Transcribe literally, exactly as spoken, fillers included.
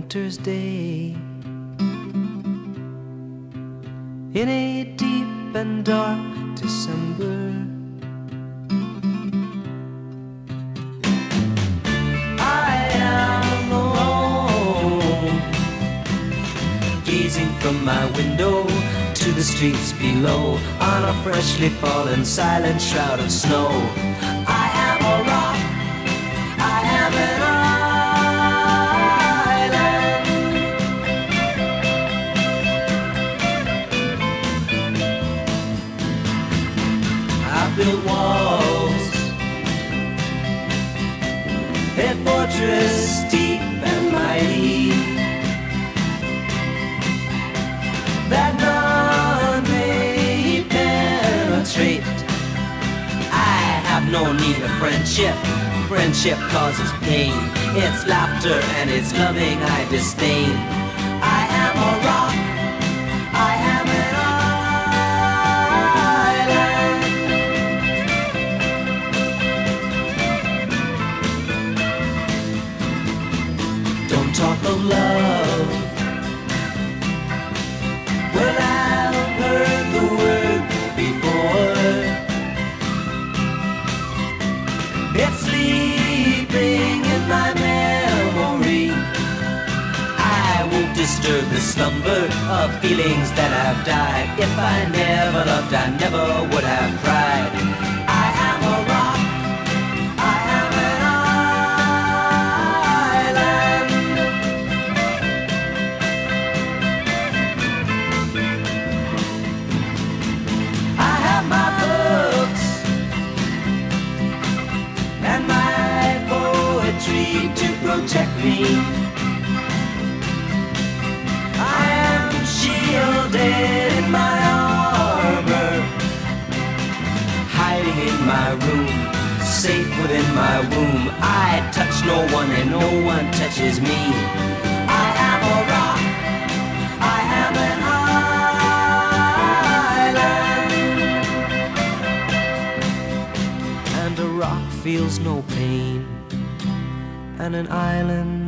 winter's day. In a deep and dark December, I am alone, gazing from my window to the streets below, on a freshly fallen silent shroud of snow. I am a rock, I am an island. I built walls, a fortress deep and mighty, that none may penetrate. I have no need of friendship. Friendship causes pain. It's laughter and it's loving I disdain. I am a rock, I am an island. Don't talk of love. Well, I've heard the word before. It's sleeping in my memory. I won't disturb the slumber of feelings that have died. If I never loved, I never would have cried. I am a rock, I am an island. I have my books and my poetry to protect me. I am shielded in my armor, hiding in my room, safe within my womb. I touch no one and no one touches me. I am a rock, I am an island. And a rock feels no pain, and an island